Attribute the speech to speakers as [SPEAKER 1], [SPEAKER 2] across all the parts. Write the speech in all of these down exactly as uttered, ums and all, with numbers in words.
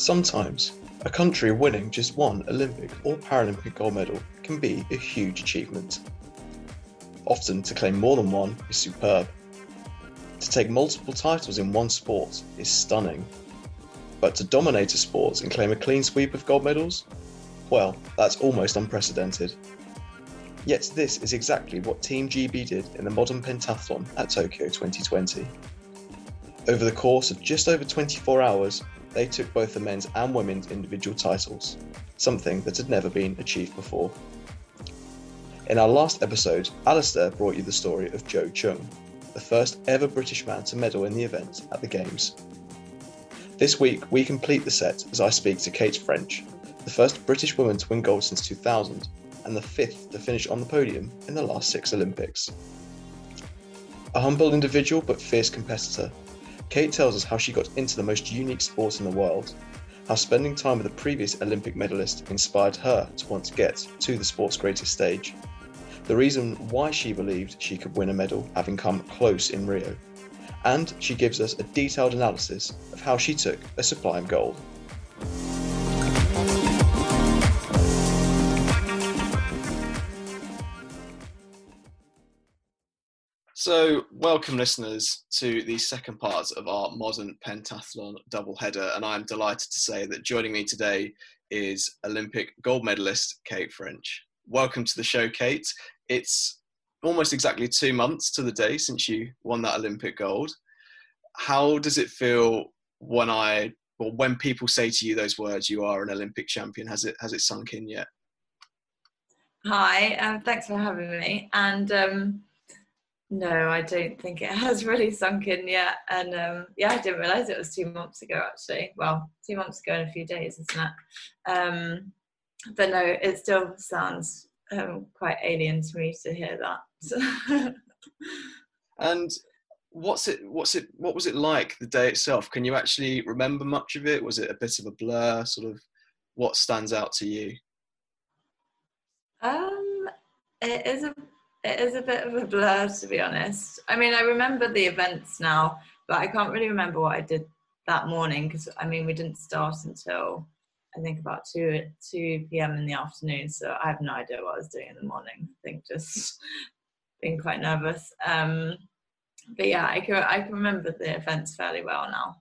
[SPEAKER 1] Sometimes, a country winning just one Olympic or Paralympic gold medal can be a huge achievement. Often, to claim more than one is superb. To take multiple titles in one sport is stunning. But to dominate a sport and claim a clean sweep of gold medals? Well, that's almost unprecedented. Yet this is exactly what Team G B did in the modern pentathlon at Tokyo twenty twenty. Over the course of just over twenty-four hours, they took both the men's and women's individual titles, something that had never been achieved before. In our last episode, Alistair brought you the story of Jo Chung, the first ever British man to medal in the event at the Games. This week, we complete the set as I speak to Kate French, the first British woman to win gold since two thousand, and the fifth to finish on the podium in the last six Olympics. A humble individual but fierce competitor, Kate tells us how she got into the most unique sport in the world, how spending time with a previous Olympic medalist inspired her to want to get to the sport's greatest stage, the reason why she believed she could win a medal having come close in Rio, and she gives us a detailed analysis of how she took a sublime gold. So, welcome listeners to the second part of our modern pentathlon doubleheader, and I'm delighted to say that joining me today is Olympic gold medalist Kate French. Welcome to the show, Kate. It's almost exactly two months to the day since you won that Olympic gold. How does it feel when I, or when people say to you those words, "You are an Olympic champion"? Has it has it sunk in yet?
[SPEAKER 2] Hi, um, thanks for having me. And um, no, I don't think it has really sunk in yet. And um, yeah, I didn't realise it was two months ago, actually. Well, two months ago in a few days, isn't it? Um, but no, it still sounds um, quite alien to me to hear that.
[SPEAKER 1] And what's it? What's it? What was it like the day itself? Can you actually remember much of it? Was it a bit of a blur? Sort of, what stands out to you?
[SPEAKER 2] Um, it is a it is a bit of a blur, to be honest. I mean, I remember the events now, but I can't really remember what I did that morning because I mean we didn't start until I think about two two p.m. in the afternoon, so I have no idea what I was doing in the morning. I think just being quite nervous. Um, but yeah, I can I can remember the events fairly well now.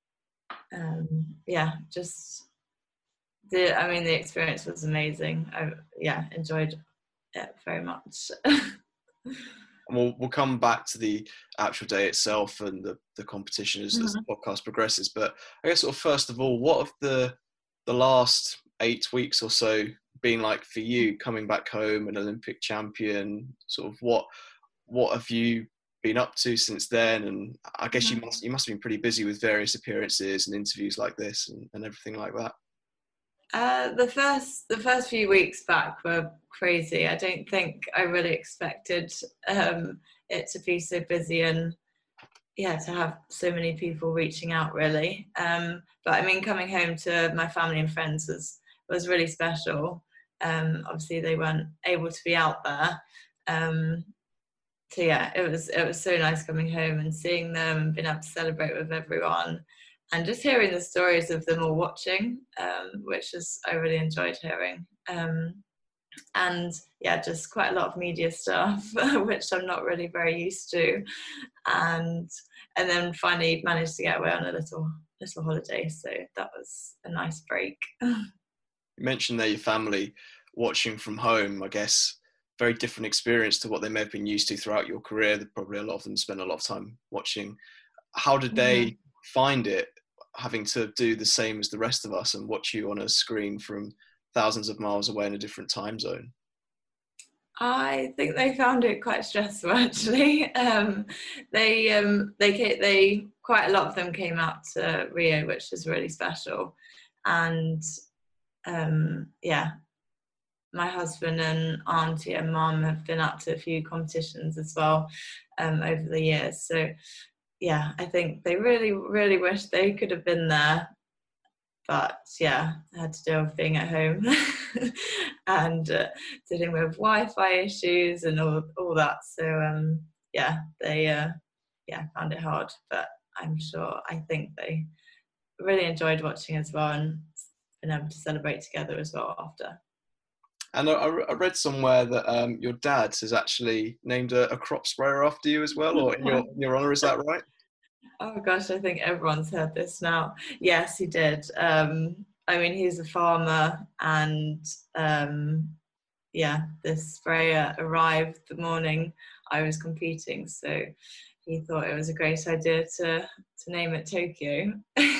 [SPEAKER 2] Um, yeah, just the I mean the experience was amazing. I yeah enjoyed it very much.
[SPEAKER 1] And we'll we'll come back to the actual day itself and the, the competition as, mm-hmm. as the podcast progresses. But I guess sort of first of all, what have the the last eight weeks or so been like for you coming back home, an Olympic champion? Sort of what what have you been up to since then? And I guess you must you must have been pretty busy with various appearances and interviews like this and, and everything like that.
[SPEAKER 2] Uh, the first the first few weeks back were crazy. I don't think I really expected um, it to be so busy and yeah, to have so many people reaching out really. Um, but I mean, coming home to my family and friends was was really special. Um, obviously, they weren't able to be out there. Um, so yeah, it was it was so nice coming home and seeing them and being able to celebrate with everyone. And just hearing the stories of them all watching, um, which is I really enjoyed hearing. Um, and yeah, just quite a lot of media stuff, which I'm not really very used to. And and then finally managed to get away on a little little holiday, so that was a nice break.
[SPEAKER 1] You mentioned there your family watching from home. I guess very different experience to what they may have been used to throughout your career. Probably a lot of them spend a lot of time watching. How did they mm-hmm. find it, having to do the same as the rest of us and watch you on a screen from thousands of miles away in a different time zone?
[SPEAKER 2] I think they found it quite stressful, actually. Um, they, um, they, they, quite a lot of them came out to Rio, which is really special. And um, yeah, my husband and auntie and mum have been up to a few competitions as well um, over the years. So yeah, I think they really, really wish they could have been there. But yeah, I had to deal with being at home and uh, dealing with Wi-Fi issues and all all that. So um, yeah, they uh, yeah found it hard. But I'm sure, I think they really enjoyed watching as well, and been able to celebrate together as well after.
[SPEAKER 1] And I, I read somewhere that um, your dad has actually named a, a crop sprayer after you as well, or in your in your honour. Is that right?
[SPEAKER 2] Oh gosh, I think everyone's heard this now. Yes, he did. Um, I mean, he's a farmer, and um, yeah, this sprayer arrived the morning I was competing, so he thought it was a great idea to to name it Tokyo.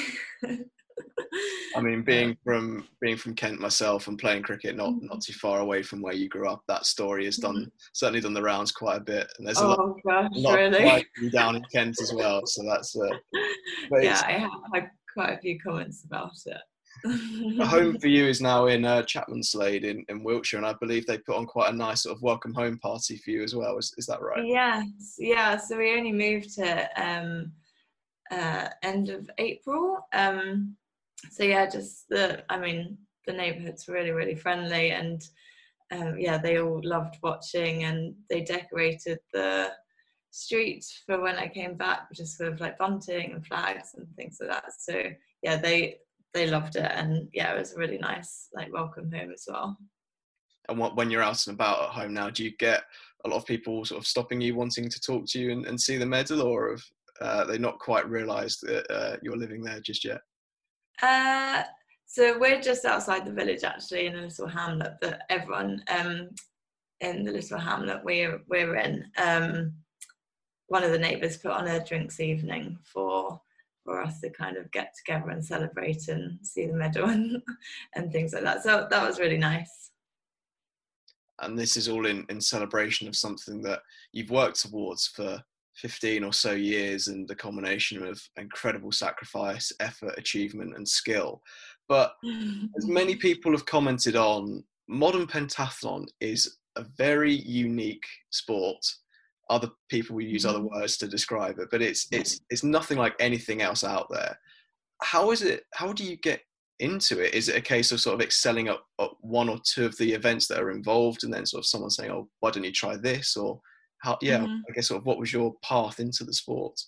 [SPEAKER 1] I mean, being from being from Kent myself and playing cricket not not too far away from where you grew up, that story has done certainly done the rounds quite a bit, and there's a
[SPEAKER 2] oh
[SPEAKER 1] lot,
[SPEAKER 2] gosh,
[SPEAKER 1] a lot
[SPEAKER 2] really?
[SPEAKER 1] of pride down in Kent as well. So that's uh, but
[SPEAKER 2] yeah, I have had quite a few comments about it.
[SPEAKER 1] home for you is now in uh, Chapmanslade in, in Wiltshire, and I believe they put on quite a nice sort of welcome home party for you as well. Is is that right?
[SPEAKER 2] Yes, yeah. So we only moved to um, uh, end of April. Um, so yeah, just the I mean the neighbourhood's really really friendly, and um, yeah, they all loved watching, and they decorated the street for when I came back, just with like bunting and flags and things like that. So yeah, they they loved it, and yeah, it was a really nice like welcome home as well.
[SPEAKER 1] And what, when you're out and about at home now, do you get a lot of people sort of stopping you, wanting to talk to you and, and see the medal, or have uh, they not quite realised that uh, you're living there just yet?
[SPEAKER 2] Uh, so we're just outside the village, actually, in a little hamlet that everyone um, in the little hamlet we're we're in. Um, one of the neighbours put on a drinks evening for for us to kind of get together and celebrate and see the medal and, and things like that. So that was really nice.
[SPEAKER 1] And this is all in, in celebration of something that you've worked towards for fifteen or so years, and the combination of incredible sacrifice, effort, achievement and skill. But as many people have commented on, modern pentathlon is a very unique sport. Other people will use other words to describe it, but it's it's it's nothing like anything else out there. How is it? How do you get into it? Is it a case of sort of excelling at, at one or two of the events that are involved, and then sort of someone saying, "Oh, why don't you try this?" Or how? Yeah,
[SPEAKER 2] Mm-hmm.
[SPEAKER 1] I guess sort of what was your path into the sport?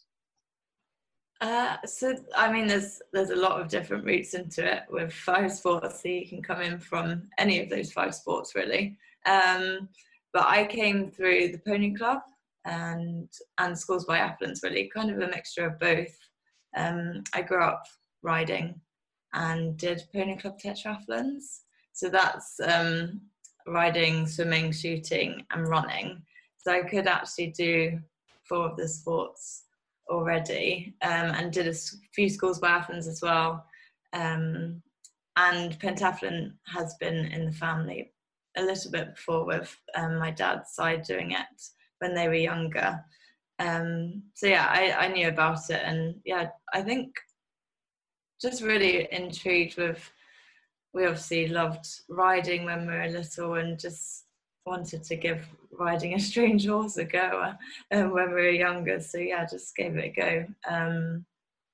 [SPEAKER 2] Uh, so I mean, there's there's a lot of different routes into it with five sports, so you can come in from any of those five sports really. Um, but I came through the pony club and and schools biathlons, really, kind of a mixture of both. Um, I grew up riding and did pony club tetrathlons, so that's um, riding, swimming, shooting, and running. So I could actually do four of the sports already, um, and did a few schools biathlons as well. Um, and pentathlon has been in the family a little bit before, with um, my dad's side doing it when they were younger. Um, so yeah, I, I knew about it, and yeah, I think just really intrigued with, we obviously loved riding when we were little, and just wanted to give riding a strange horse a go um, when we were younger. So yeah, just gave it a go. Um,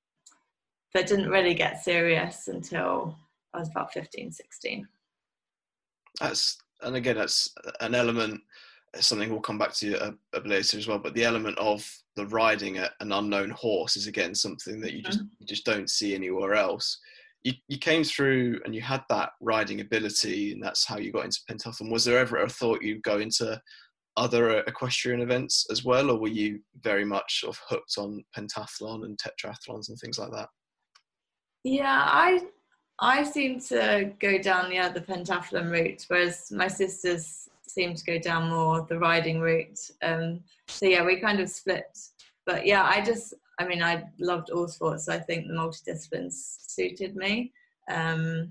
[SPEAKER 2] but didn't really get serious until I was about fifteen, sixteen.
[SPEAKER 1] That's, and again, that's an element, something we'll come back to a, a bit later as well, but the element of the riding a, an unknown horse is again something that you just mm-hmm. you just don't see anywhere else. You, you came through and you had that riding ability, and that's how you got into pentathlon. Was there ever a thought you'd go into other equestrian events as well, or were you very much sort of hooked on pentathlon and tetrathlons and things like that?
[SPEAKER 2] Yeah, I I seem to go down yeah, the pentathlon route, whereas my sisters seem to go down more the riding route. Um, so yeah, we kind of split. But yeah, I just, I mean, I loved all sports, so I think the multidisciplines suited me. Um,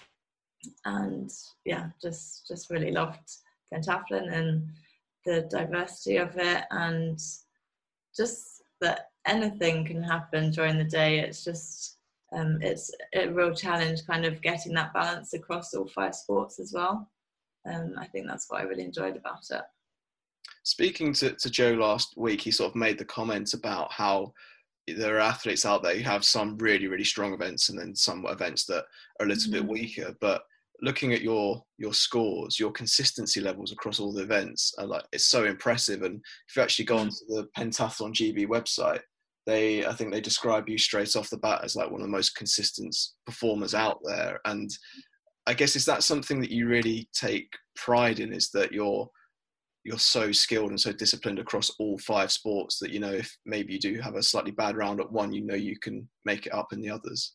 [SPEAKER 2] and yeah, just just really loved pentathlon and the diversity of it, and just that anything can happen during the day. It's just, um, it's a real challenge kind of getting that balance across all five sports as well. Um, I think that's what I really enjoyed about it.
[SPEAKER 1] Speaking to, to Joe last week, he sort of made the comment about how there are athletes out there who have some really, really strong events and then some events that are a little mm-hmm. bit weaker. But looking at your your scores, your consistency levels across all the events are like, it's so impressive. And if you actually go onto the Pentathlon G B website, they, I think they describe you straight off the bat as like one of the most consistent performers out there. And I guess, is that something that you really take pride in, is that you're, you're so skilled and so disciplined across all five sports that, you know, if maybe you do have a slightly bad round at one, you know, you can make it up in the others?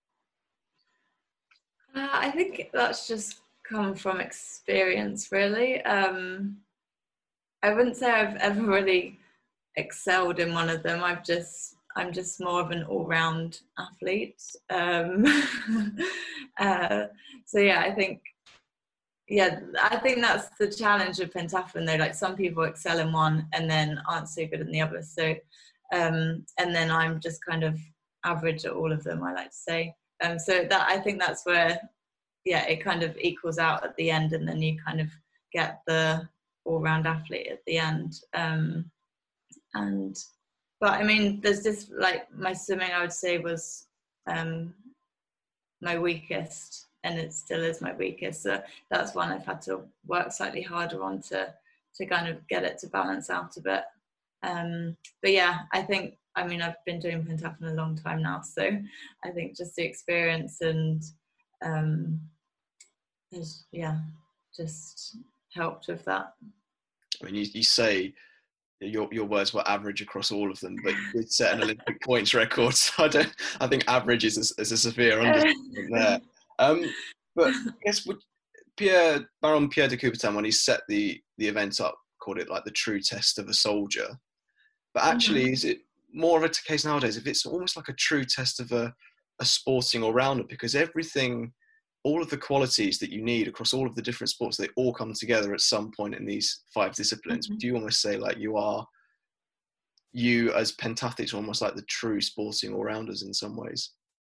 [SPEAKER 2] Uh, I think that's just come from experience, really. Um, I wouldn't say I've ever really excelled in one of them. I've just, I'm just more of an all-round athlete. Um, uh, so yeah, I think, yeah, I think that's the challenge of pentathlon though. Like some people excel in one and then aren't so good in the other. So, um, and then I'm just kind of average at all of them, I like to say. Um, so that, I think that's where, yeah, it kind of equals out at the end, and then you kind of get the all-round athlete at the end. Um, and, but I mean, there's this, like my swimming, I would say was um, my weakest, and it still is my weakest. So that's one I've had to work slightly harder on to, to kind of get it to balance out a bit. Um, but yeah, I think, I mean, I've been doing pentathlon a long time now, so I think just the experience and um, has, yeah, just helped with that.
[SPEAKER 1] I mean, you, you say your your words were average across all of them, but you did set an Olympic points record. So I don't. I think average is a, is a severe understatement there. Um, but I guess would Pierre Baron Pierre de Coubertin, when he set the the event up, called it like the true test of a soldier. But actually, mm-hmm. is it more of a case nowadays if it's almost like a true test of a a sporting all-rounder, because everything, all of the qualities that you need across all of the different sports, they all come together at some point in these five disciplines. Mm-hmm. Do you almost say like you are, you as pentathletes are almost like the true sporting all-rounders in some ways?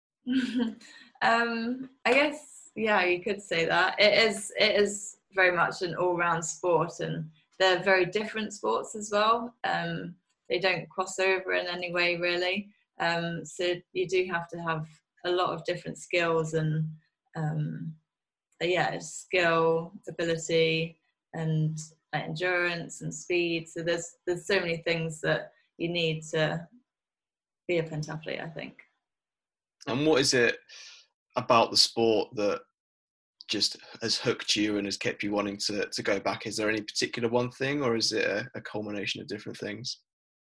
[SPEAKER 2] um, I guess, yeah, you could say that. It is, it is very much an all-round sport, and they're very different sports as well. Um, they don't cross over in any way really. Um, so you do have to have a lot of different skills and um yeah skill, ability, and like, endurance and speed. So there's there's so many things that you need to be a pentathlete, I think.
[SPEAKER 1] And what is it about the sport that just has hooked you and has kept you wanting to to go back? Is there any particular one thing, or is it a, a culmination of different things?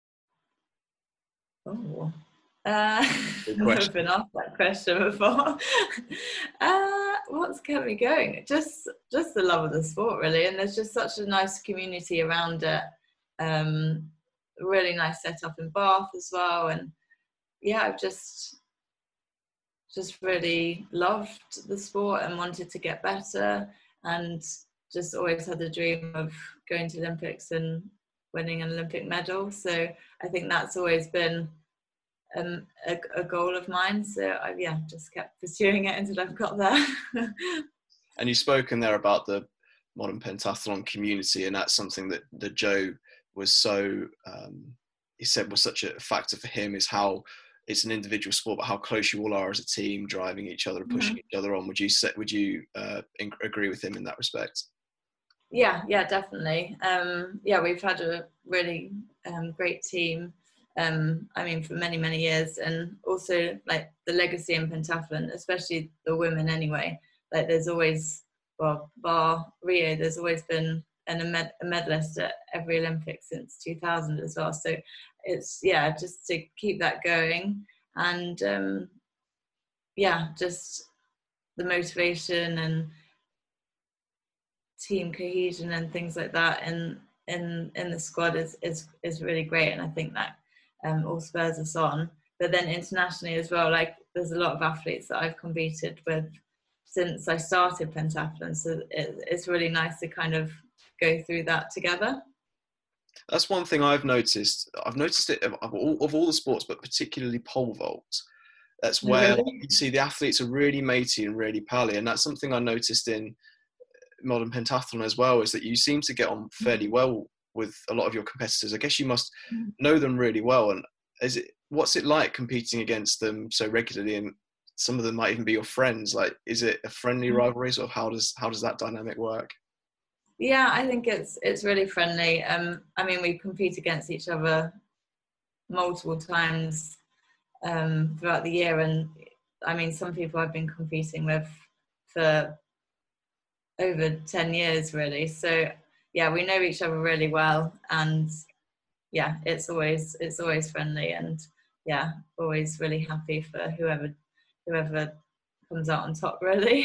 [SPEAKER 2] Oh, uh, I've never been asked that question before. uh, what's kept me going? Just, just the love of the sport, really. And there's just such a nice community around it. Um, really nice setup in Bath as well. And yeah, I've just, just really loved the sport and wanted to get better, and just always had the dream of going to Olympics and winning an Olympic medal. So I think that's always been Um, a, a goal of mine, so I yeah just kept pursuing it until I've got there.
[SPEAKER 1] And you've spoken there about the modern pentathlon community, and that's something that, that Joe was so um, he said was such a factor for him, is how it's an individual sport but how close you all are as a team, driving each other and pushing mm-hmm. each other on. Would you say, would you uh, in- agree with him in that respect?
[SPEAKER 2] Yeah, yeah, definitely. Um, yeah, we've had a really um, great team. Um, I mean, for many, many years, and also like the legacy in pentathlon, especially the women anyway, like there's always, well, bar Rio, there's always been an, a, med- a medalist at every Olympics since two thousand as well. So it's, yeah, just to keep that going, and um, yeah, just the motivation and team cohesion and things like that in, in, in the squad is, is, is really great. And I think that Um, all spurs us on. But then internationally as well, like there's a lot of athletes that I've competed with since I started pentathlon, so it, it's really nice to kind of go through that together.
[SPEAKER 1] That's one thing I've noticed. I've noticed it of all, of all the sports, but particularly pole vault. That's where really? like, you see the athletes are really matey and really pally, and that's something I noticed in modern pentathlon as well, is that you seem to get on fairly well with a lot of your competitors. I guess you must know them really well. And is it, what's it like competing against them so regularly? And some of them might even be your friends. Like, is it a friendly rivalry? Sort of how does how does that dynamic work?
[SPEAKER 2] Yeah, I think it's it's really friendly. Um, I mean, we compete against each other multiple times um, throughout the year. And I mean, some people I've been competing with for over ten years, really. So yeah, we know each other really well, and yeah, it's always it's always friendly, and yeah, always really happy for whoever whoever comes out on top, really.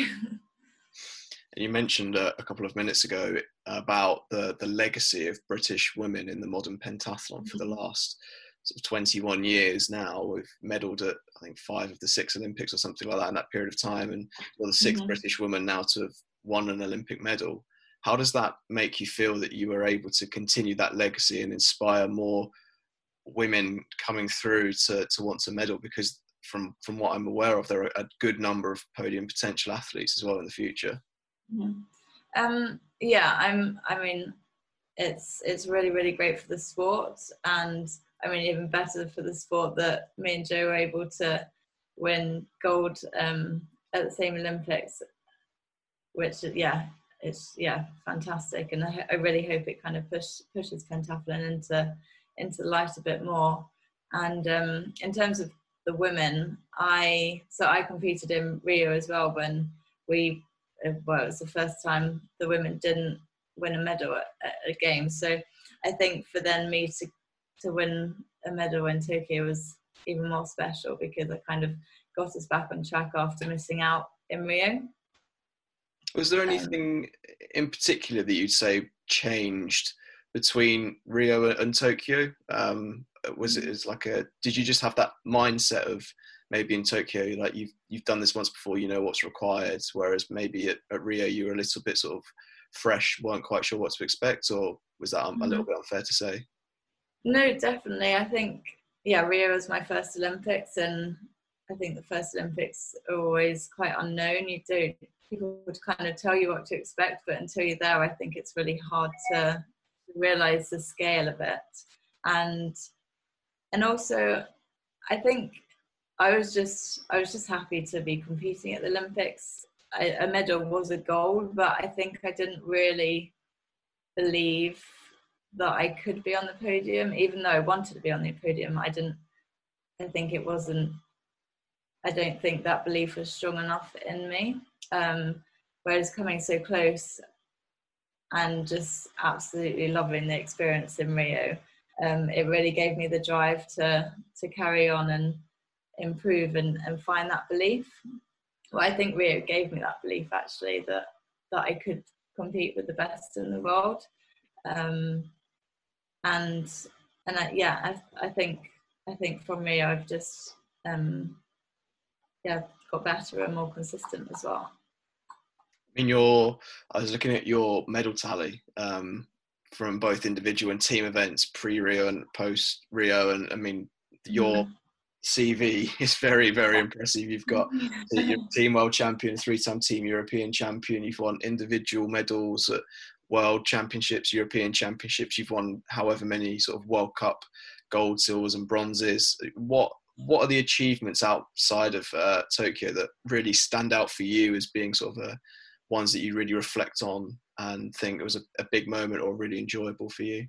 [SPEAKER 1] You mentioned uh, a couple of minutes ago about the the legacy of British women in the modern pentathlon for the last sort of twenty-one years now. We've medalled at, I think, five of the six Olympics or something like that in that period of time, and you're the sixth mm-hmm. British woman now to have won an Olympic medal. How does that make you feel that you were able to continue that legacy and inspire more women coming through to, to want to medal? Because from, from what I'm aware of, there are a good number of podium potential athletes as well in the future.
[SPEAKER 2] Mm-hmm. Um, yeah, I'm, I mean, it's, it's really, really great for the sport. And I mean, even better for the sport that me and Jo were able to win gold um, at the same Olympics, which, yeah, it's yeah fantastic, and I, I really hope it kind of push, pushes pentathlon into into light a bit more. And um, in terms of the women, I so I competed in Rio as well when we well it was the first time the women didn't win a medal at, at a game. So I think for then me to to win a medal in Tokyo was even more special, because I kind of got us back on track after missing out in Rio.
[SPEAKER 1] Was there anything in particular that you'd say changed between Rio and Tokyo? Um, was it as like a, did you just have that mindset of maybe in Tokyo, like you've, you've done this once before, you know what's required, whereas maybe at, at Rio you were a little bit sort of fresh, weren't quite sure what to expect, or was that mm-hmm. a little bit unfair to say?
[SPEAKER 2] No, definitely. I think, yeah, Rio was my first Olympics, and I think the first Olympics are always quite unknown. You don't, people would kind of tell you what to expect, but until you're there, I think it's really hard to realize the scale of it. And and also, I think I was just I was just happy to be competing at the Olympics. I, a medal was a goal, but I think I didn't really believe that I could be on the podium, even though I wanted to be on the podium. I didn't. I think it wasn't. I don't think that belief was strong enough in me. Um, whereas coming so close and just absolutely loving the experience in Rio, um, it really gave me the drive to to carry on and improve and, and find that belief. Well, I think Rio gave me that belief, actually, that that I could compete with the best in the world. Um, and and I, yeah, I, I think I think from Rio I've just um, yeah got better and more consistent as well.
[SPEAKER 1] In your, I was looking at your medal tally um, from both individual and team events, pre-Rio and post-Rio, and I mean, your mm. C V is very, very impressive. You've got your team world champion, three-time team European champion. You've won individual medals at World Championships, European Championships. You've won however many sort of World Cup gold, silvers, and bronzes. What what are the achievements outside of uh, Tokyo that really stand out for you as being sort of a ones that you really reflect on and think it was a, a big moment or really enjoyable for you?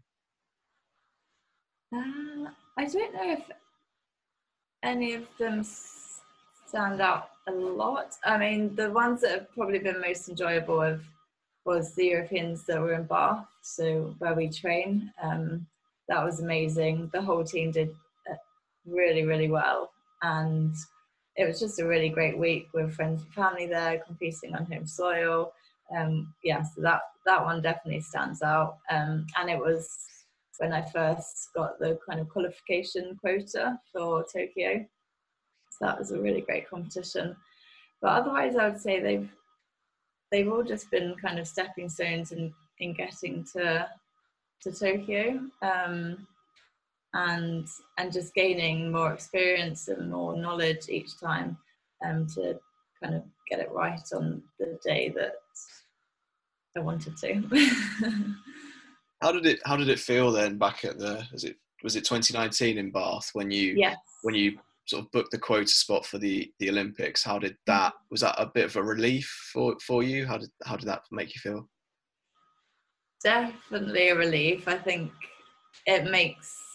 [SPEAKER 2] Uh, I don't know if any of them stand out a lot. I mean, the ones that have probably been most enjoyable have, was the Europeans that were in Bath, so where we train. Um, that was amazing. The whole team did really, really well. And it was just a really great week with friends and family there, competing on home soil. Um, yeah, so that, that one definitely stands out. Um, and it was when I first got the kind of qualification quota for Tokyo. So that was a really great competition. But otherwise, I would say they've they've all just been kind of stepping stones in, in getting to to Tokyo. Um, and and just gaining more experience and more knowledge each time um, to kind of get it right on the day that I wanted to.
[SPEAKER 1] How did it How did it feel then back at the was it was it twenty nineteen in Bath when you
[SPEAKER 2] yes.
[SPEAKER 1] when you sort of booked the quota spot for the, the Olympics? How did that was that a bit of a relief for, for you? How did how did that make you feel?
[SPEAKER 2] Definitely a relief. I think it makes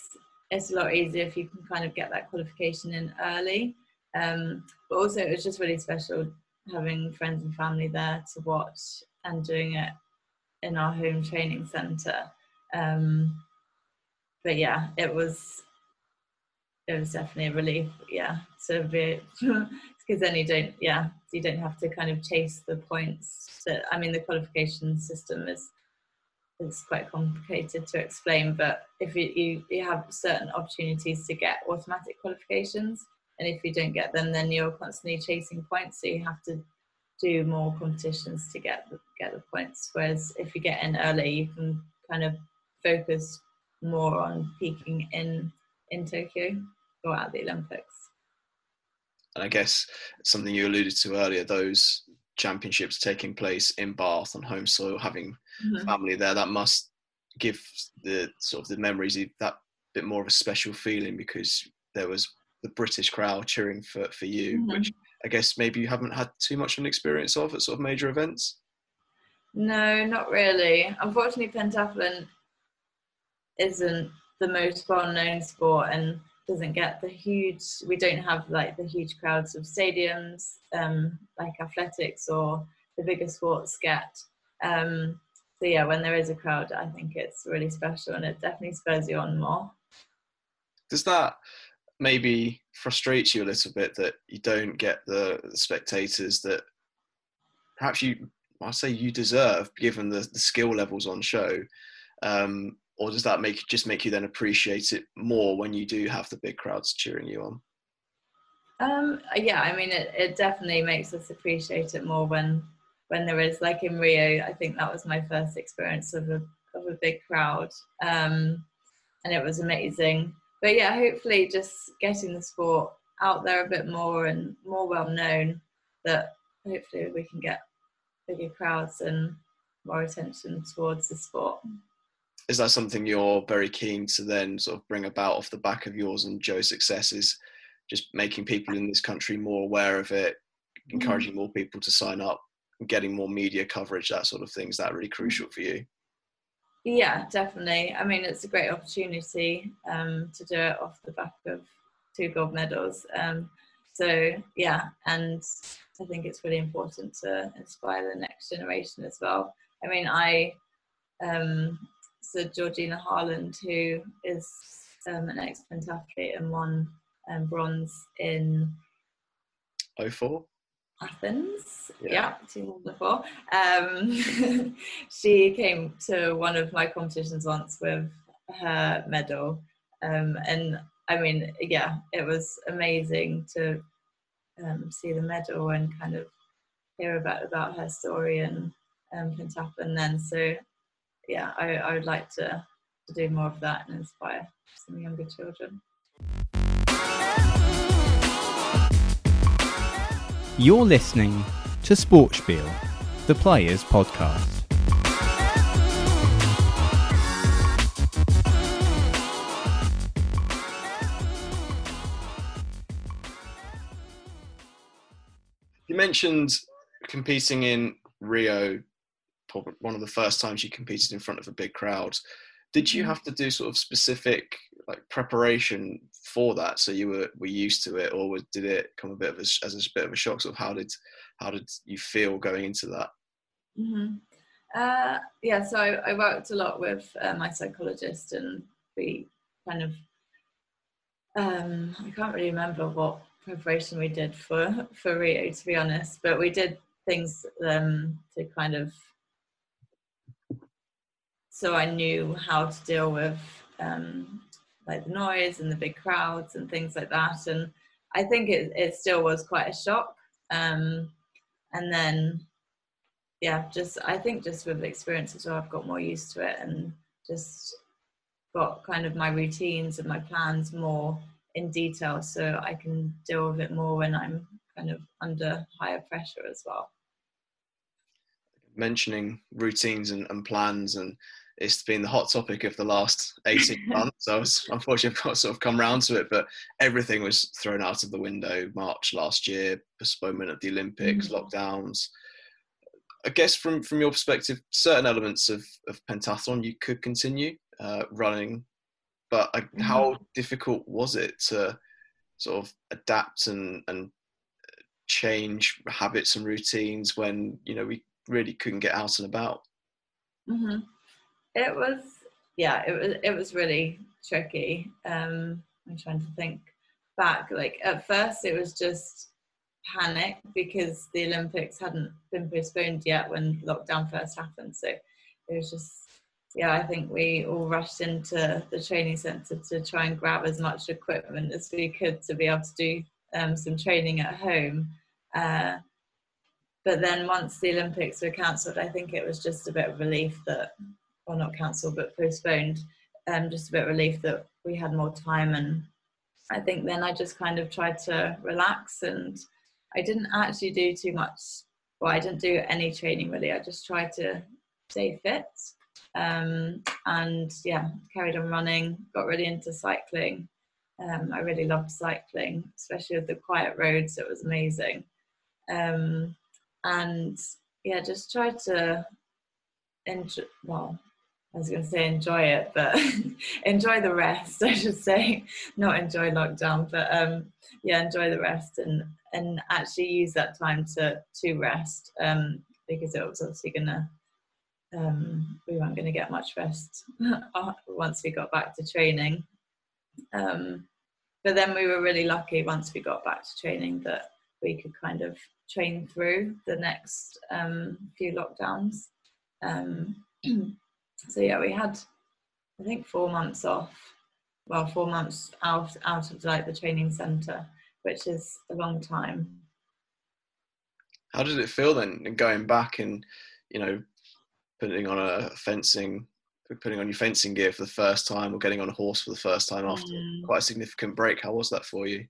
[SPEAKER 2] it's a lot easier if you can kind of get that qualification in early. Um, but also it was just really special having friends and family there to watch and doing it in our home training centre. Um, but yeah, it was it was definitely a relief, yeah, to be, because then you don't, yeah, you don't have to kind of chase the points. That, I mean, the qualification system is is quite complicated to explain, but if you, you you have certain opportunities to get automatic qualifications, and if you don't get them, then you're constantly chasing points, so you have to do more competitions to get the, get the points. Whereas if you get in early, you can kind of focus more on peaking in in Tokyo or at the Olympics.
[SPEAKER 1] And I guess something you alluded to earlier, those championships taking place in Bath on home soil, having mm-hmm. family there, that must give the sort of the memories that bit more of a special feeling, because there was the British crowd cheering for, for you, mm-hmm. which I guess maybe you haven't had too much of an experience of at sort of major events.
[SPEAKER 2] No, not really. Unfortunately, pentathlon isn't the most well-known sport and doesn't get the huge, we don't have like the huge crowds of stadiums um, like athletics or the bigger sports get. Um, so yeah, when there is a crowd, I think it's really special and it definitely spurs you on more.
[SPEAKER 1] Does that maybe frustrate you a little bit that you don't get the, the spectators that perhaps you, I say you deserve, given the, the skill levels on show? Um, or does that make just make you then appreciate it more when you do have the big crowds cheering you on?
[SPEAKER 2] Um, yeah, I mean, it, it definitely makes us appreciate it more when when there is, like in Rio, I think that was my first experience of a of a big crowd, um, and it was amazing. But yeah, hopefully just getting the sport out there a bit more and more well known, that hopefully we can get bigger crowds and more attention towards the sport.
[SPEAKER 1] Is that something you're very keen to then sort of bring about off the back of yours and Joe's successes, just making people in this country more aware of it, encouraging more people to sign up, getting more media coverage, that sort of thing? Is that really crucial for you?
[SPEAKER 2] Yeah, definitely. I mean, it's a great opportunity um, to do it off the back of two gold medals. Um, so yeah, and I think it's really important to inspire the next generation as well. I mean, I, um, so Georgina Harland, who is um, an ex-pentathlete and won um, bronze in
[SPEAKER 1] oh four
[SPEAKER 2] Athens, yeah, yeah two thousand four. Um, she came to one of my competitions once with her medal, um, and I mean, yeah, it was amazing to um, see the medal and kind of hear about about her story and um, pentathlon then. So yeah, I, I would like to, to do more of that and inspire some younger children.
[SPEAKER 3] You're listening to Sportspiel, the Players Podcast.
[SPEAKER 1] You mentioned competing in Rio, probably one of the first times you competed in front of a big crowd. Did you have to do sort of specific like preparation for that, so you were were used to it, or did it come a bit of a, as a bit of a shock? Sort of how did how did you feel going into that?
[SPEAKER 2] Mm-hmm. Uh, yeah, so I, I worked a lot with uh, my psychologist, and we kind of um, I can't really remember what preparation we did for for Rio, to be honest, but we did things um, to kind of, so I knew how to deal with um, like the noise and the big crowds and things like that. And I think it, it still was quite a shock. Um, and then, yeah, just, I think just with experience as well, I've got more used to it and just got kind of my routines and my plans more in detail, so I can deal with it more when I'm kind of under higher pressure as well.
[SPEAKER 1] Mentioning routines and, and plans, and it's been the hot topic of the last eighteen months. I was unfortunately I've got to sort of come round to it, but everything was thrown out of the window. March last year, postponement of the Olympics, mm-hmm. lockdowns. I guess from, from your perspective, certain elements of, of pentathlon you could continue uh, running but uh,
[SPEAKER 2] Mm-hmm.
[SPEAKER 1] how difficult was it to sort of adapt and, and change habits and routines when, you know, we really couldn't get out and about?
[SPEAKER 2] Mm-hmm. It was, yeah, it was, it was really tricky. Um, I'm trying to think back. Like at first it was just panic because the Olympics hadn't been postponed yet when lockdown first happened. So it was just, yeah, I think we all rushed into the training centre to try and grab as much equipment as we could to be able to do um, some training at home. Uh, but then once the Olympics were cancelled, I think it was just a bit of relief that, well, not cancelled, but postponed, um, just a bit of relief that we had more time. And I think then I just kind of tried to relax, and I didn't actually do too much. Well, I didn't do any training really. I just tried to stay fit. Um, and yeah, carried on running, got really into cycling. Um, I really loved cycling, especially with the quiet roads. It was amazing. Um, and yeah, just tried to enjoy, well, I was going to say enjoy it, but enjoy the rest, I should say. Not enjoy lockdown, but um, yeah, enjoy the rest and, and actually use that time to, to rest, um, because it was obviously going to, um, we weren't going to get much rest once we got back to training. Um, but then we were really lucky once we got back to training that we could kind of train through the next um, few lockdowns. Um, so yeah, we had, I think, four months off. Well, four months out out of like the training centre, which is a long time.
[SPEAKER 1] How did it feel then, going back and, you know, putting on a fencing, putting on your fencing gear for the first time, or getting on a horse for the first time after mm. quite a significant break? How was that for you?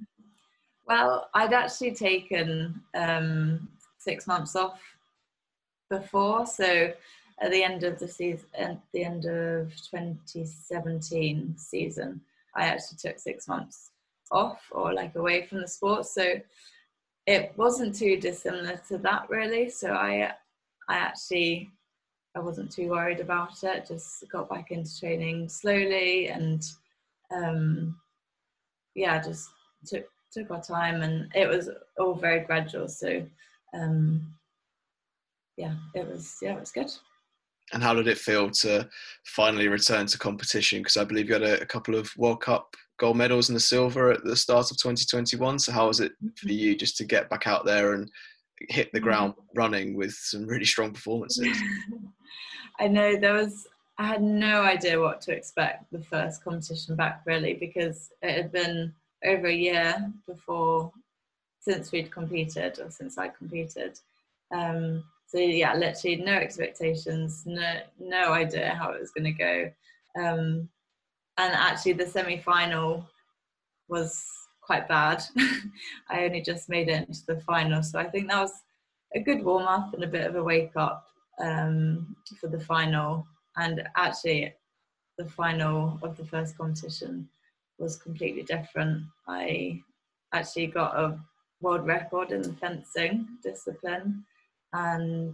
[SPEAKER 2] Well, I'd actually taken um, six months off before, so at the end of the season, at the end of twenty seventeen season, I actually took six months off, or like away from the sport. So it wasn't too dissimilar to that really. So I, I actually, I wasn't too worried about it. Just got back into training slowly, and um, yeah, just took took our time, and it was all very gradual. So um, yeah, it was yeah, it was good.
[SPEAKER 1] And how did it feel to finally return to competition? Because I believe you had a, a couple of World Cup gold medals and the silver at the start of twenty twenty-one. So how was it for you just to get back out there and hit the ground running with some really strong performances?
[SPEAKER 2] I know there was, I had no idea what to expect the first competition back really, because it had been over a year before, since we'd competed, or since I competed. Um, so yeah, literally no expectations, no no idea how it was going to go. Um, and actually the semi-final was quite bad. I only just made it into the final. So I think that was a good warm-up and a bit of a wake-up um, for the final. And actually the final of the first competition was completely different. I actually got a world record in the fencing discipline, and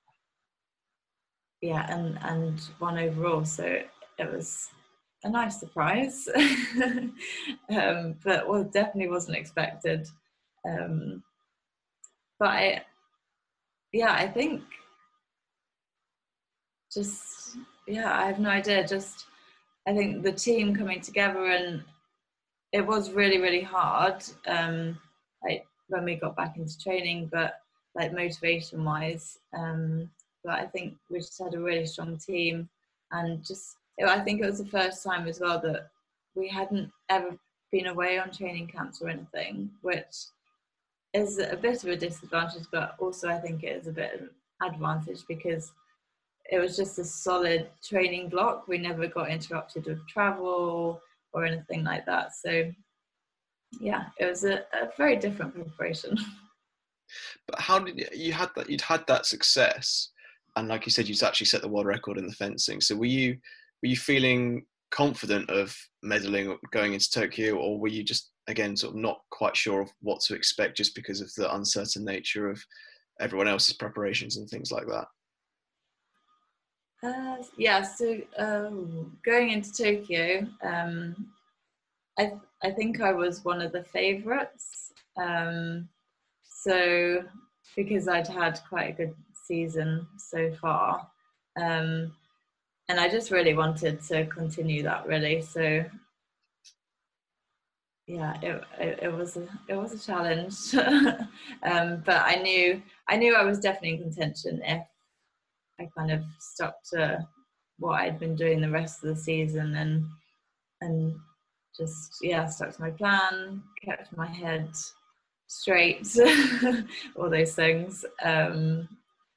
[SPEAKER 2] yeah, and and won overall. So it was a nice surprise, um, but well, definitely wasn't expected. Um, but I, yeah, I think just yeah, I have no idea. Just I think the team coming together, and it was really really hard. Um, like when we got back into training, but like motivation wise. Um, but I think we just had a really strong team, and just I think it was the first time as well that we hadn't ever been away on training camps or anything, which is a bit of a disadvantage, but also I think it is a bit of an advantage because it was just a solid training block. We never got interrupted with travel or anything like that. So yeah, it was a, a very different preparation.
[SPEAKER 1] But how did you, you had that? You'd had that success, and like you said, you'd actually set the world record in the fencing. So were you were you feeling confident of medaling going into Tokyo, or were you just again sort of not quite sure of what to expect just because of the uncertain nature of everyone else's preparations and things like that?
[SPEAKER 2] Uh, yeah, so um, going into Tokyo, um, I I think I was one of the favourites. Um, so because I'd had quite a good season so far, um, and I just really wanted to continue that. Really, so yeah, it it, it was a it was a challenge, um, but I knew I knew I was definitely in contention if I kind of stuck to what I'd been doing the rest of the season and and just yeah stuck to my plan, kept my head straight, all those things. Um,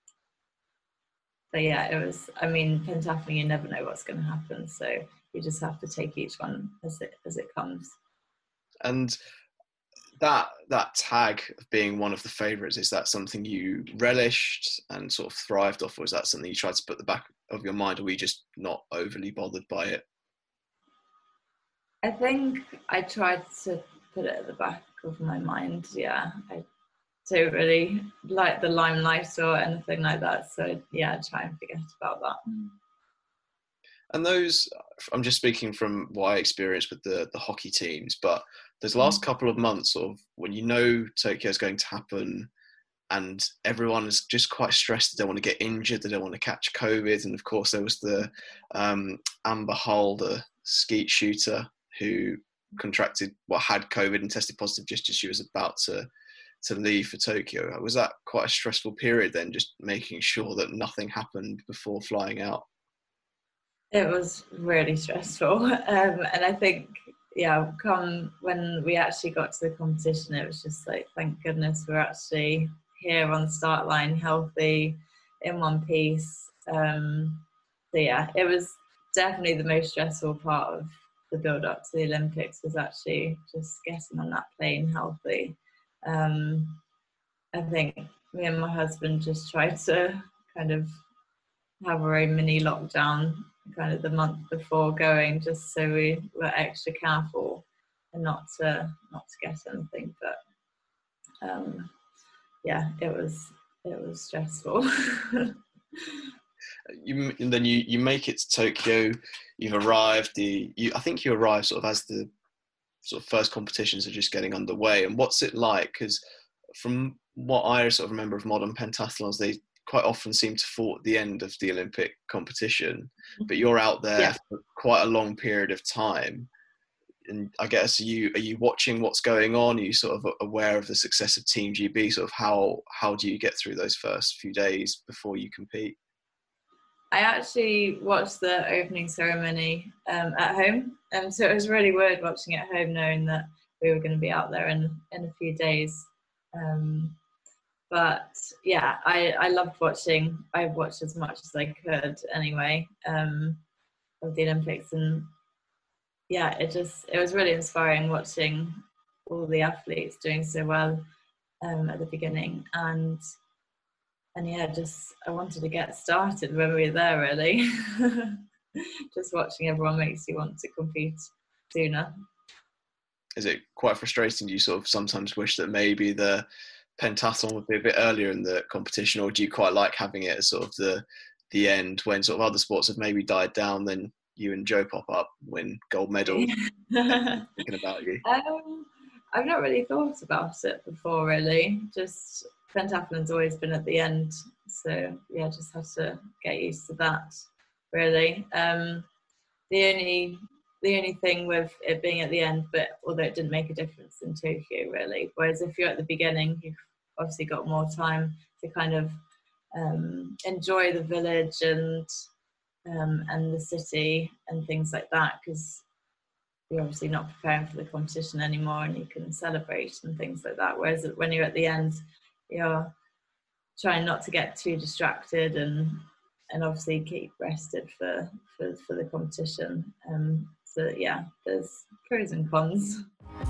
[SPEAKER 2] but yeah, it was. I mean, pentathlon, you never know what's going to happen, so you just have to take each one as it as it comes.
[SPEAKER 1] And that that tag of being one of the favourites, is that something you relished and sort of thrived off, or is that something you tried to put at the back of your mind, or were you just not overly bothered by it?
[SPEAKER 2] I think I tried to put it at the back of my mind. Yeah, I don't really like the limelight or anything like that. So yeah, I try and forget about that.
[SPEAKER 1] And those, I'm just speaking from what I experienced with the, the hockey teams, but those last couple of months of when you know Tokyo is going to happen and everyone is just quite stressed, they don't want to get injured, they don't want to catch COVID. And of course there was the um, Amber Hull, the skeet shooter, who contracted, well, had COVID and tested positive just as she was about to to leave for Tokyo. Was that quite a stressful period then, just making sure that nothing happened before flying out?
[SPEAKER 2] It was really stressful. Um, and I think, yeah, come when we actually got to the competition, it was just like, thank goodness we're actually here on the start line, healthy, in one piece. Um, so yeah, it was definitely the most stressful part of the build up to the Olympics, was actually just getting on that plane healthy. Um, I think me and my husband just tried to kind of have our own mini lockdown kind of the month before going, just so we were extra careful and not to not to get anything. But um, yeah, it was it was stressful.
[SPEAKER 1] You and then you you make it to Tokyo. You've arrived. The you I think you arrived sort of as the sort of first competitions are just getting underway. And what's it like? Because from what I sort of remember of modern pentathlons, they quite often seem to fall at the end of the Olympic competition, but you're out there yeah. for quite a long period of time. And I guess, are you, are you watching what's going on? Are you sort of aware of the success of Team G B? Sort of how, how do you get through those first few days before you compete?
[SPEAKER 2] I actually watched the opening ceremony um, at home. Um, so it was really weird watching at home, knowing that we were going to be out there in, in a few days. Um, But yeah, I, I loved watching. I watched as much as I could anyway um, of the Olympics, and yeah, it just it was really inspiring watching all the athletes doing so well um, at the beginning, and and yeah, just I wanted to get started when we were there. Really, just watching everyone makes you want to compete sooner.
[SPEAKER 1] Is it quite frustrating? Do you sort of sometimes wish that maybe the pentathlon would be a bit earlier in the competition, or do you quite like having it as sort of the the end when sort of other sports have maybe died down, then you and Joe pop up, win gold medal? Thinking about you.
[SPEAKER 2] Um, I've not really thought about it before, really. Just pentathlon's always been at the end, so yeah, just have to get used to that, really. Um, the only the only thing with it being at the end, but although it didn't make a difference in Tokyo, really, whereas if you're at the beginning, you've obviously got more time to kind of um, enjoy the village and um, and the city and things like that, because you're obviously not preparing for the competition anymore, and you can celebrate and things like that. Whereas when you're at the end, you're trying not to get too distracted and and obviously keep rested for for, for the competition. Um, so yeah, there's pros and cons.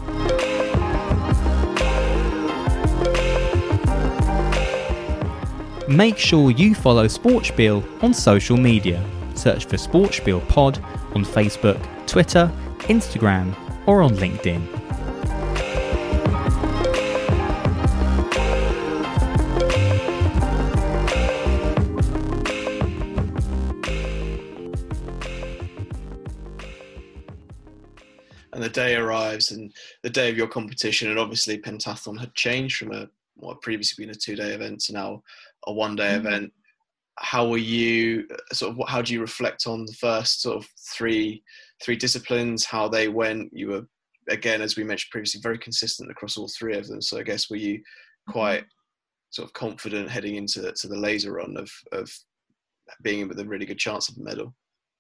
[SPEAKER 3] Make sure you follow Sportspiel on social media. Search for Sportspiel Pod on Facebook, Twitter, Instagram, or on LinkedIn.
[SPEAKER 1] and the day arrives, and the day of your competition, and obviously pentathlon had changed from a what had previously been a two-day event to now a one-day mm-hmm. event. How were you sort of? How do you reflect on the first sort of three three disciplines? How they went? You were, again, as we mentioned previously, very consistent across all three of them. So I guess were you quite sort of confident heading into to the laser run of of being with a really good chance of a medal?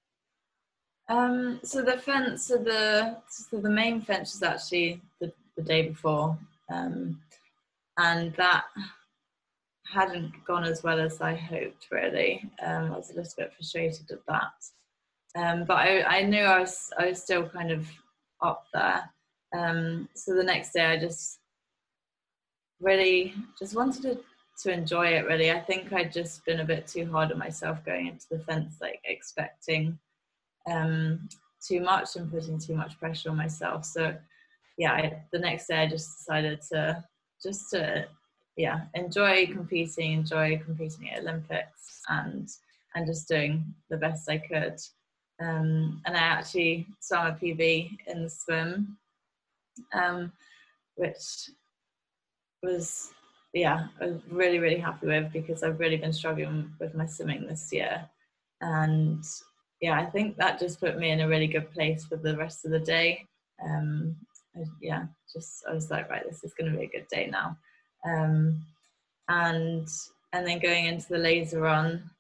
[SPEAKER 2] Um, so the fence, so the so the main fence was actually the, the day before, um, and that hadn't gone as well as I hoped. Really, um, I was a little bit frustrated at that, um, but I, I knew I was I was still kind of up there. Um, so the next day, I just really just wanted to to enjoy it. Really, I think I'd just been a bit too hard on myself going into the fence, like expecting um too much and putting too much pressure on myself. So yeah, I, the next day I just decided to just to yeah enjoy competing enjoy competing at Olympics and and just doing the best I could. Um and I actually swam a P B in the swim, um which was yeah I was really really happy with, because I've really been struggling with my swimming this year. And yeah, I think that just put me in a really good place for the rest of the day. Um, I, yeah, just I was like, right, this is going to be a good day now. Um, and and then going into the laser run,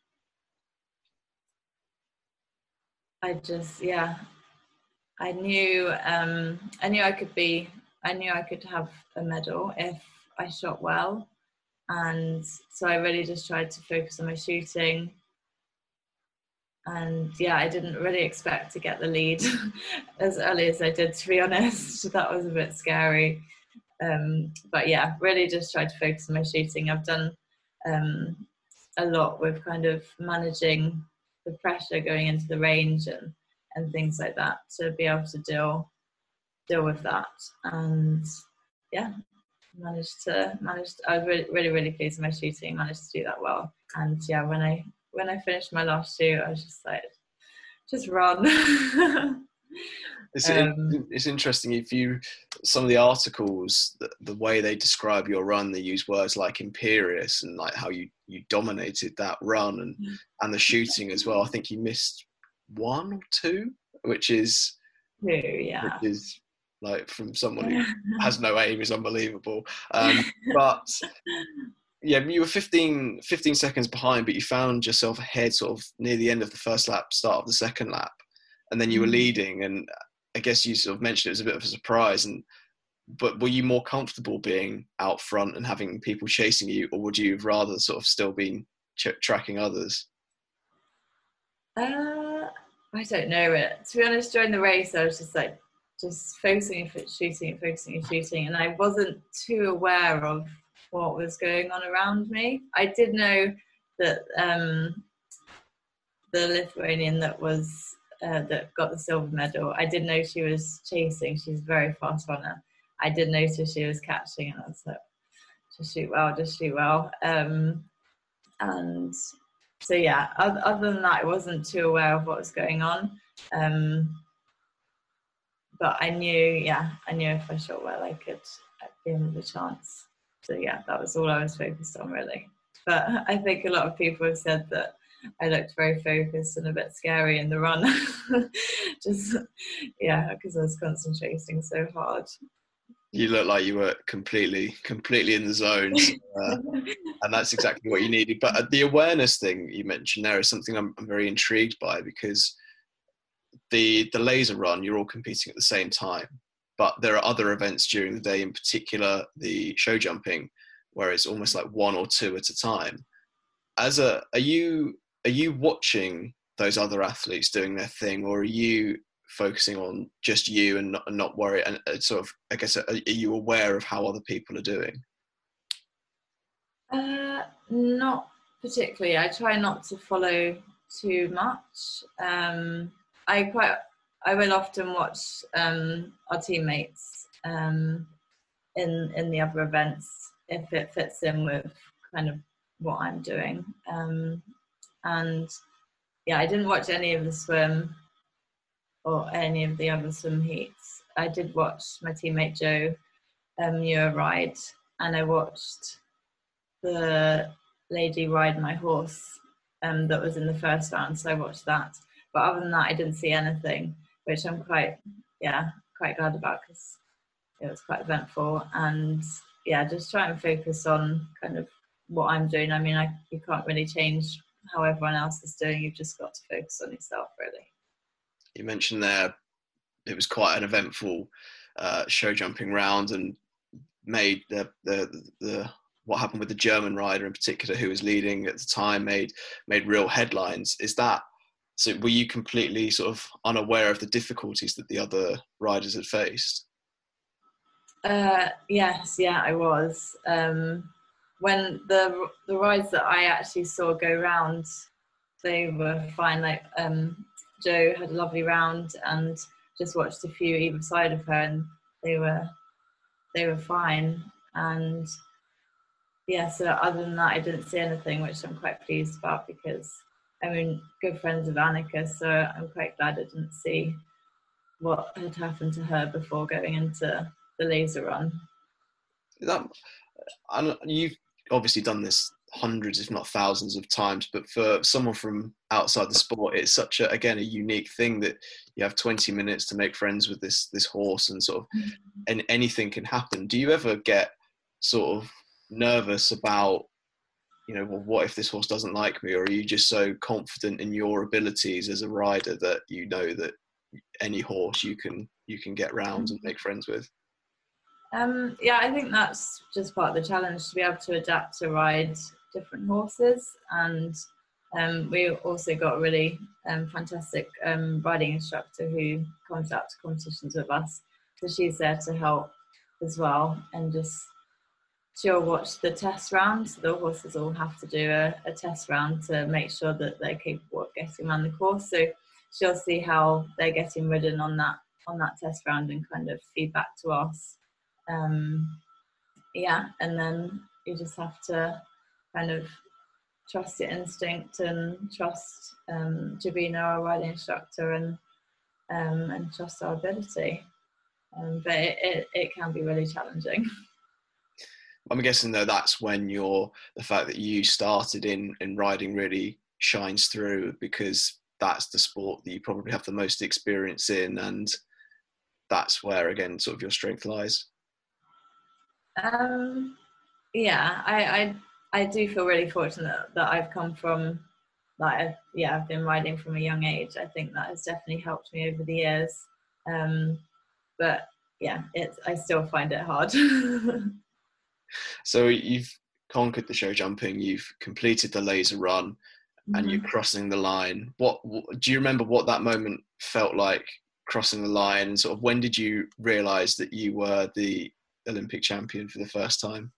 [SPEAKER 2] I just yeah, I knew um, I knew I could be, I knew I could have a medal if I shot well, and so I really just tried to focus on my shooting. And yeah, I didn't really expect to get the lead as early as I did, to be honest. That was a bit scary. Um, but yeah, really just tried to focus on my shooting. I've done um, a lot with kind of managing the pressure going into the range and, and things like that, to be able to deal deal with that. And yeah, managed to manage. I was really, really, really pleased with my shooting. Managed to do that well. And yeah, when I when I finished my last shoot, I was just like, just run.
[SPEAKER 1] It's,
[SPEAKER 2] um,
[SPEAKER 1] it's interesting, if you, some of the articles, the, the way they describe your run, they use words like imperious and like how you, you dominated that run, and, and the shooting as well. I think you missed one or two, which is,
[SPEAKER 2] two, yeah.
[SPEAKER 1] which is like, from someone who has no aim, is unbelievable. Um, but yeah, you were fifteen, fifteen seconds behind, but you found yourself ahead sort of near the end of the first lap, start of the second lap, and then you were leading. And I guess you sort of mentioned it was a bit of a surprise. And but were you more comfortable being out front and having people chasing you, or would you have rather sort of still been ch- tracking others?
[SPEAKER 2] Uh, I don't know. It to be honest, during the race, I was just like just focusing on shooting, focusing on shooting, and I wasn't too aware of what was going on around me. I did know that um, the Lithuanian that was uh, that got the silver medal, I did know she was chasing. She's a very fast runner. I did notice she was catching, and I was like, just shoot well, just shoot well. Um, and so yeah, other, other than that, I wasn't too aware of what was going on. Um, but I knew, yeah, I knew if I shot well, I could be in with a chance. So yeah, that was all I was focused on, really. But I think a lot of people have said that I looked very focused and a bit scary in the run. Just, yeah, because I was concentrating so hard.
[SPEAKER 1] You look like you were completely, completely in the zone. So, uh, and that's exactly what you needed. But the awareness thing you mentioned there is something I'm, I'm very intrigued by, because the the laser run, you're all competing at the same time. But there are other events during the day, in particular the show jumping, where it's almost like one or two at a time. As a, are you are you watching those other athletes doing their thing, or are you focusing on just you and not, and not worry? And sort of, I guess, are, are you aware of how other people are doing?
[SPEAKER 2] Uh, not particularly. I try not to follow too much. Um, I quite. I will often watch um, our teammates um, in in the other events if it fits in with kind of what I'm doing. Um, and yeah, I didn't watch any of the swim or any of the other swim heats. I did watch my teammate Joe um, Muir ride, and I watched the lady ride my horse um, that was in the first round, so I watched that. But other than that, I didn't see anything, which I'm quite, yeah, quite glad about, because it was quite eventful. And yeah, just try and focus on kind of what I'm doing. I mean, I, you can't really change how everyone else is doing. You've just got to focus on yourself, really.
[SPEAKER 1] You mentioned there it was quite an eventful uh, show jumping round, and made the, the the what happened with the German rider in particular, who was leading at the time, made made real headlines. Is that so? Were you completely sort of unaware of the difficulties that the other riders had faced?
[SPEAKER 2] Uh, yes, yeah, I was. Um, when the the rides that I actually saw go round, they were fine. Like um, Joe had a lovely round, and just watched a few either side of her, and they were they were fine. And yeah, so other than that, I didn't see anything, which I'm quite pleased about, because I mean, good friends of Annika, so I'm quite glad I didn't see what had happened to her before going into the laser run.
[SPEAKER 1] That, and you've obviously done this hundreds, if not thousands of times, but for someone from outside the sport, it's such a, again, a unique thing that you have twenty minutes to make friends with this this horse, and sort of, and anything can happen. Do you ever get sort of nervous about, you know, well, what if this horse doesn't like me? Or are you just so confident in your abilities as a rider that you know that any horse you can you can get round and make friends with?
[SPEAKER 2] Um, yeah, I think that's just part of the challenge, to be able to adapt to ride different horses. And um, we also got a really um, fantastic um, riding instructor who comes out to competitions with us. So she's there to help as well, and just she'll watch the test round. So the horses all have to do a, a test round to make sure that they're capable of getting around the course. So she'll see how they're getting ridden on that on that test round, and kind of feedback to us. Um, yeah, and then you just have to kind of trust your instinct, and trust um, Jabina, our riding instructor, and um, and trust our ability. Um, but it, it, it can be really challenging.
[SPEAKER 1] I'm guessing though that's when you're the fact that you started in in riding really shines through, because that's the sport that you probably have the most experience in, and that's where again sort of your strength lies.
[SPEAKER 2] Um, yeah, I, I I do feel really fortunate that I've come from, like, yeah, I've been riding from a young age. I think that has definitely helped me over the years. Um, but yeah, it's I still find it hard.
[SPEAKER 1] So you've conquered the show jumping, you've completed the laser run, and mm-hmm. you're crossing the line. What, what do you remember what that moment felt like, crossing the line, and sort of when did you realise that you were the Olympic champion for the first time?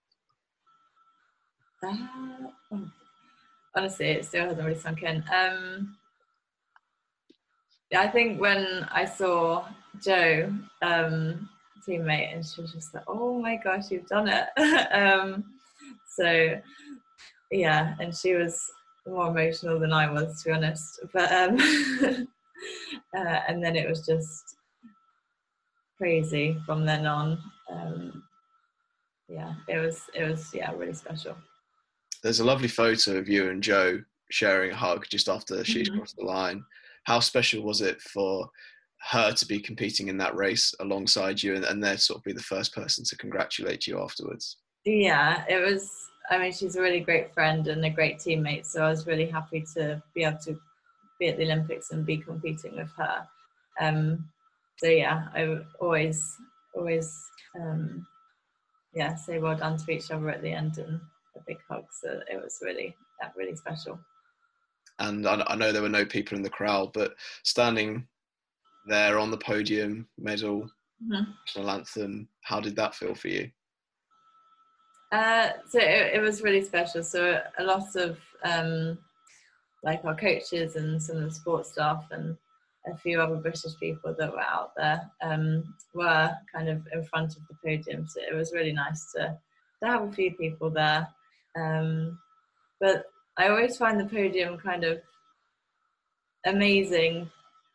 [SPEAKER 2] Uh, honestly, it still hasn't really sunk in. Um, yeah, I think when I saw Joe, um, teammate, and she was just like, "Oh my gosh, you've done it!" um, so yeah, and she was more emotional than I was, to be honest. But um, uh, and then it was just crazy from then on. Um, yeah, it was it was yeah really special.
[SPEAKER 1] There's a lovely photo of you and Joe sharing a hug just after she'd mm-hmm. crossed the line. How special was it for her to be competing in that race alongside you, and, and there sort of be the first person to congratulate you afterwards?
[SPEAKER 2] Yeah, it was. I mean, she's a really great friend and a great teammate, so I was really happy to be able to be at the Olympics and be competing with her. Um, so yeah, I always, always, um, yeah, say well done to each other at the end, and a big hug. So it was really, yeah, really special.
[SPEAKER 1] And I, I know there were no people in the crowd, but standing there on the podium, medal, mm-hmm. national anthem, how did that feel for you?
[SPEAKER 2] Uh, so it, it was really special. So a lot of um, like our coaches and some of the sports staff and a few other British people that were out there um, were kind of in front of the podium. So it was really nice to, to have a few people there. Um, but I always find the podium kind of amazing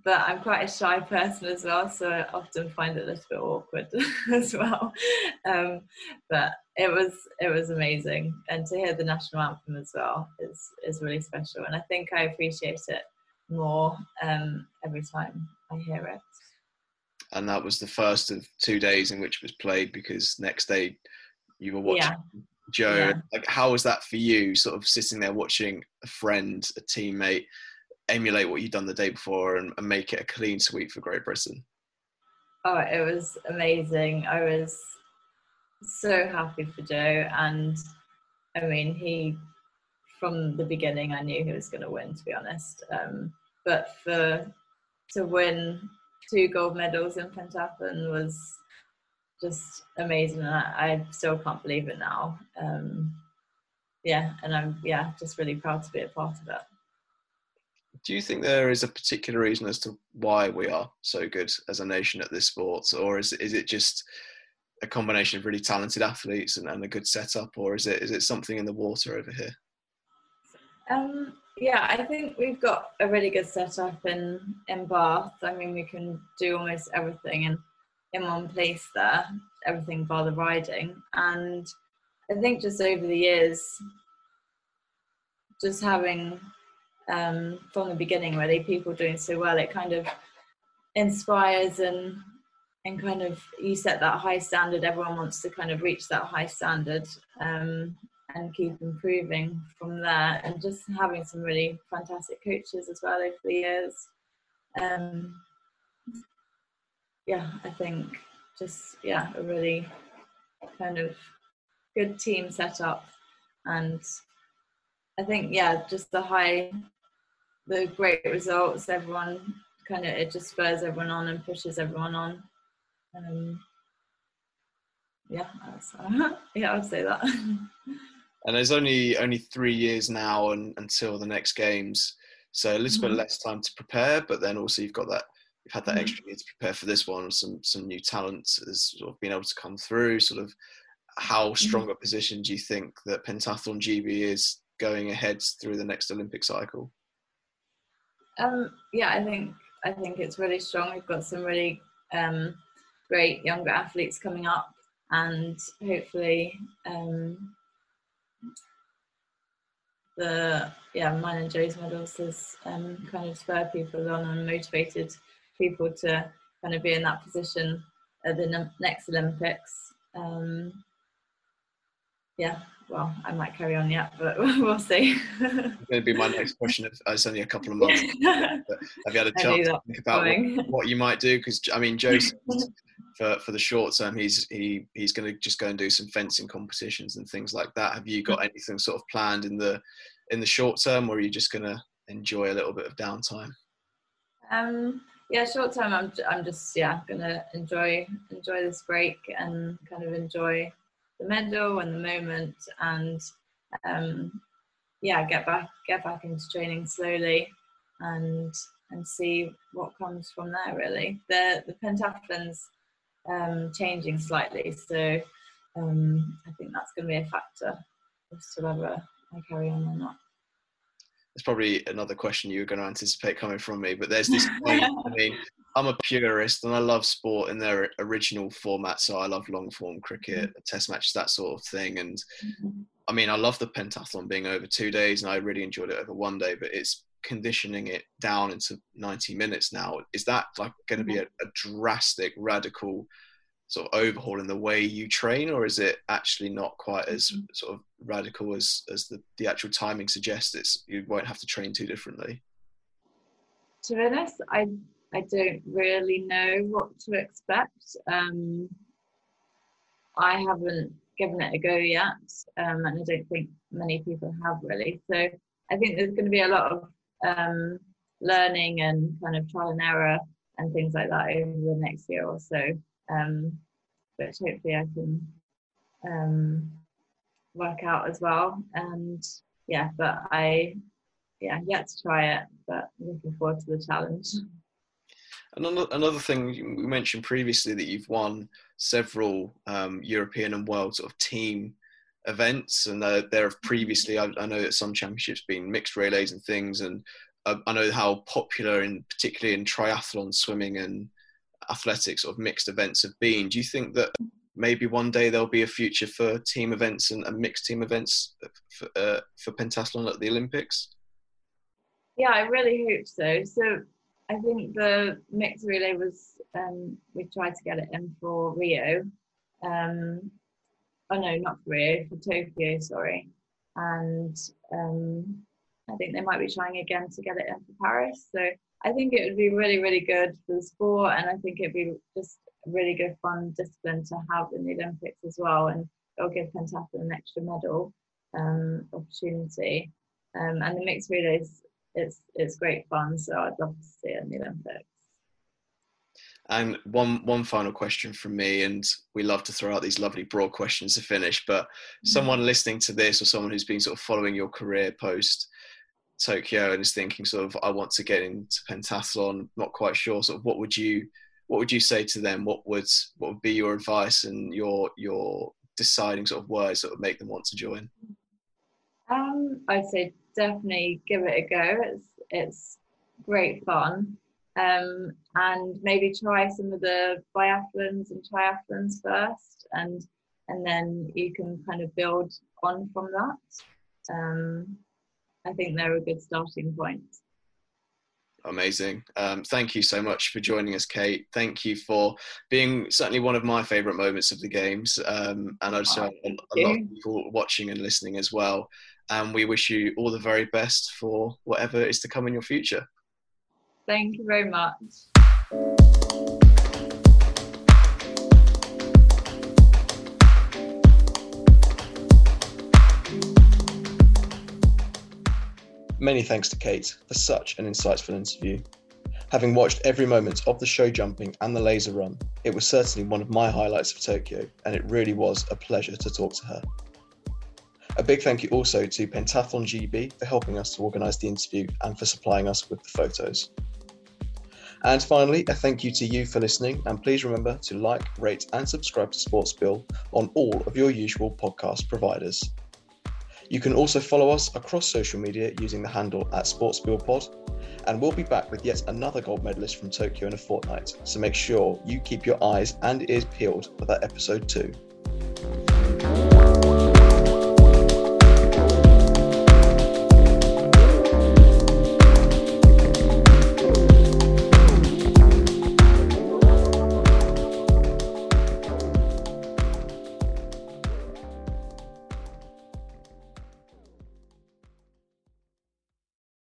[SPEAKER 2] but I'm quite a shy person as well, so I often find it a little bit awkward as well. Um, but it was it was amazing, and to hear the national anthem as well is is really special, and I think I appreciate it more um, every time I hear it.
[SPEAKER 4] And that was the first of two days in which it was played, because next day you were watching
[SPEAKER 2] Yeah.
[SPEAKER 4] Joe.
[SPEAKER 2] Yeah.
[SPEAKER 4] Like, how was that for you, sort of sitting there watching a friend, a teammate, emulate what you'd done the day before and, and make it a clean sweep for Great Britain?
[SPEAKER 2] Oh, it was amazing. I was so happy for Joe, and I mean, he, from the beginning, I knew he was going to win, to be honest. Um, but for to win two gold medals in pentathlon was just amazing, and I, I still can't believe it now. Um, yeah, and I'm yeah just really proud to be a part of it.
[SPEAKER 4] Do you think there is a particular reason as to why we are so good as a nation at this sport, or is is it just a combination of really talented athletes and, and a good setup, or is it is it something in the water over here?
[SPEAKER 2] Um, yeah, I think we've got a really good setup in in Bath. I mean, we can do almost everything in in one place there, everything bar the riding. And I think just over the years, just having um, from the beginning, really, people doing so well, it kind of inspires and and kind of you set that high standard. Everyone wants to kind of reach that high standard um, and keep improving from there. And just having some really fantastic coaches as well over the years. Um, yeah, I think just yeah a really kind of good team setup, and I think yeah just the high, the great results. Everyone kind of it just spurs everyone on and pushes everyone on. Um, yeah, that's, uh, yeah, I'd say that.
[SPEAKER 4] And there's only only three years now and, until the next games, so a little mm-hmm. bit less time to prepare. But then also you've got that you've had that mm-hmm. extra year to prepare for this one. Some some new talents has sort of been able to come through. Sort of how strong a position do you think that Pentathlon G B is going ahead through the next Olympic cycle?
[SPEAKER 2] Um, yeah, I think I think it's really strong. We've got some really um, great younger athletes coming up, and hopefully um, the yeah mine and Joe's medals has um, kind of spurred people on and motivated people to kind of be in that position at the next Olympics. Um, yeah, well, I might carry on yet, but we'll see.
[SPEAKER 4] It's going to be my next question. It's only a couple of months. But have you had a chance to think about what, what you might do? Because I mean, Joe, for for the short term, he's he he's going to just go and do some fencing competitions and things like that. Have you got anything sort of planned in the in the short term, or are you just going to enjoy a little bit of downtime?
[SPEAKER 2] Um. Yeah, short term, I'm I'm just yeah going to enjoy enjoy this break and kind of enjoy the medal and the moment, and um, yeah, get back get back into training slowly, and and see what comes from there. Really, the the pentathlon's um, changing slightly, so um, I think that's going to be a factor as to whether I carry on or not.
[SPEAKER 4] It's probably another question you were going to anticipate coming from me, but there's this point. I mean, I'm a purist and I love sport in their original format. So I love long form cricket, mm-hmm. test matches, that sort of thing. And mm-hmm. I mean, I love the pentathlon being over two days and I really enjoyed it over one day, but it's conditioning it down into ninety minutes now. Is that like going to be a, a drastic, radical sort of overhaul in the way you train, or is it actually not quite as sort of radical as as the, the actual timing suggests? It's you won't have to train too differently?
[SPEAKER 2] To be honest, I I don't really know what to expect. Um, I haven't given it a go yet, um, and I don't think many people have really. So I think there's going to be a lot of um, learning and kind of trial and error and things like that over the next year or so. Um, but hopefully I can um, work out as well. And yeah, but I, yeah, yet to try it, but looking forward to the challenge.
[SPEAKER 4] And another thing we mentioned previously, that you've won several um, European and world sort of team events, and uh, there have previously, I, I know that some championships been mixed relays and things, and uh, I know how popular, in particularly in triathlon, swimming, and athletics, sort of mixed events have been. Do you think that maybe one day there'll be a future for team events and, and mixed team events for, uh, for pentathlon at the Olympics?
[SPEAKER 2] Yeah, I really hope so. So I think the mixed relay was, um, we tried to get it in for Rio. Um, oh no, not for Rio, for Tokyo, sorry. And um, I think they might be trying again to get it in for Paris. So I think it would be really, really good for the sport. And I think it'd be just a really good fun discipline to have in the Olympics as well. And it'll give pentathlon an extra medal um, opportunity. Um, and the mixed relays, it's it's great fun, so I'd love to see it in the Olympics.
[SPEAKER 4] And one one final question from me, and we love to throw out these lovely broad questions to finish, but mm-hmm. someone listening to this, or someone who's been sort of following your career post Tokyo and is thinking sort of, I want to get into pentathlon, not quite sure, sort of what would you what would you say to them? What would what would be your advice and your your deciding sort of words that would make them want to join?
[SPEAKER 2] Um, I'd say definitely give it a go. It's it's great fun, um, and maybe try some of the biathlons and triathlons first, and and then you can kind of build on from that. Um, I think they're a good starting point.
[SPEAKER 4] Amazing. Um, thank you so much for joining us, Kate. Thank you for being certainly one of my favourite moments of the games, um, and I just oh, have a, a lot of people watching and listening as well. And we wish you all the very best for whatever is to come in your future.
[SPEAKER 2] Thank you very much.
[SPEAKER 1] Many thanks to Kate for such an insightful interview. Having watched every moment of the show jumping and the laser run, it was certainly one of my highlights of Tokyo, and it really was a pleasure to talk to her. A big thank you also to Pentathlon G B for helping us to organise the interview and for supplying us with the photos. And finally, a thank you to you for listening, and please remember to like, rate and subscribe to Sportsbill on all of your usual podcast providers. You can also follow us across social media using the handle at SportsbillPod, and we'll be back with yet another gold medalist from Tokyo in a fortnight, so make sure you keep your eyes and ears peeled for that episode too.